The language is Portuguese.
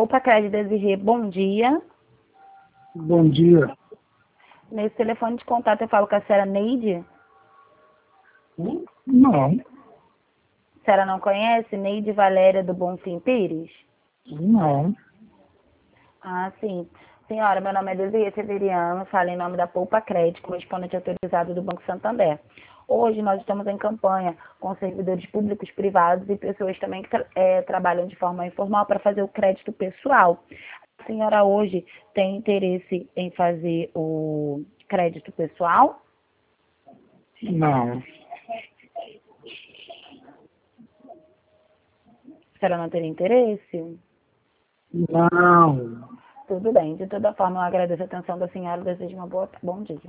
Poupa Crédito Desirê, bom dia. Bom dia. Nesse telefone de contato eu falo com a senhora Neide. Não, A senhora não conhece? Neide Valéria do Bonfim Pires? não. Ah, sim. Senhora, meu nome é Desirê Severiano, falo em nome da Poupa Crédito, correspondente autorizado do Banco Santander. Hoje nós estamos em campanha com servidores públicos, privados e pessoas também que trabalham de forma informal para fazer o crédito pessoal. A senhora hoje tem interesse em fazer o crédito pessoal? Não. A senhora não teria interesse? Não. Tudo bem. De toda forma, eu agradeço a atenção da senhora e desejo bom dia.